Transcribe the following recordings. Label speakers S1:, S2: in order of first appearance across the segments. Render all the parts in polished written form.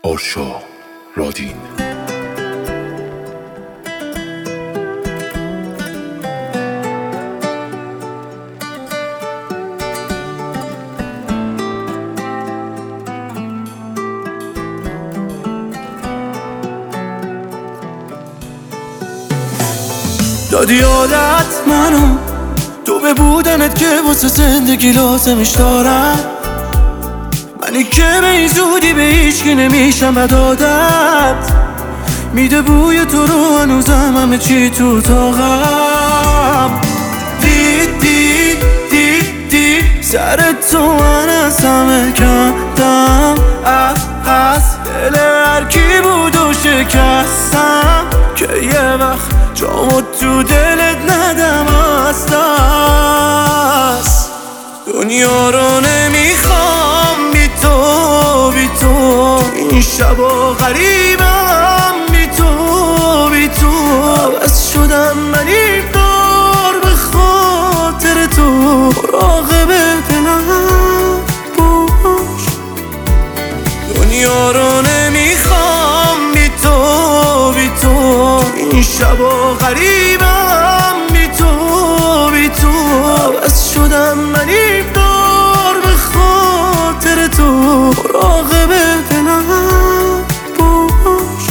S1: آرشا رادین.
S2: دادی عادت منو تو به بودنت که واسه زندگی لازمش دارم، منی که به این زودی به هیچکی نمیشم بد عادت میده بوی تو رو هنوزم همه چی تو اتاقم. دی سر تو من از همه کندم، از دل هر کی بود و شکستم که یه وقت جامو تو دلت ندم از دست. دنیا رو نمیخوام بی تو این شبا غریبم بی تو عوض شدم من این بار به خاطر تو، مراقب دلم باش. دنیا رو نمیخوام بی تو این شبا غریبم بی تو عوض شدم من این بار به خاطر تو، مراقب دلم باش.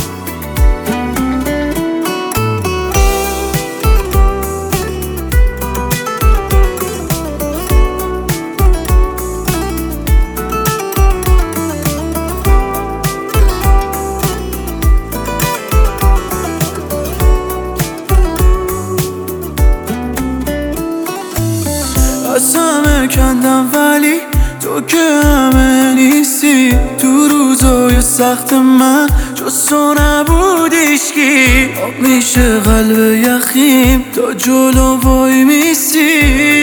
S2: از همه کندم ولی تو که همه نیستی، تو روزای سخت من جز تو نبود هیچکی. آب میشه قلب یخیم تا جلو وای میسی.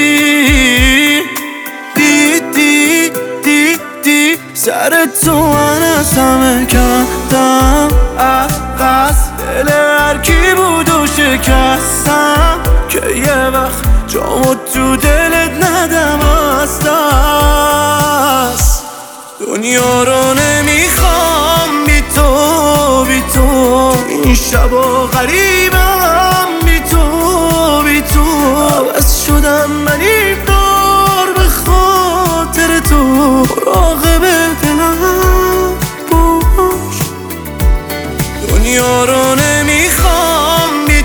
S2: دی سر تو من از همه کندم، از دل هر کی بود و شکستم که یه وقت جامو تو دلت ندم از دست. دنیا رو نمیخوام بی تو این شبا غریبم بی تو عوض شدم من این بار به خاطر تو، مراقب دلم باش. دنیا رو نمیخوام بی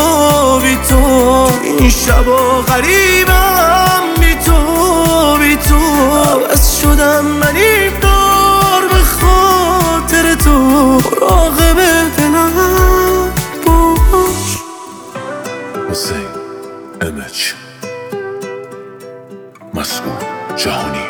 S2: تو این شبا غریبم بی تو عوض شدم من این بار به خاطر تو، مراقب دلم باش.
S1: حسین امج مسئول جهانی.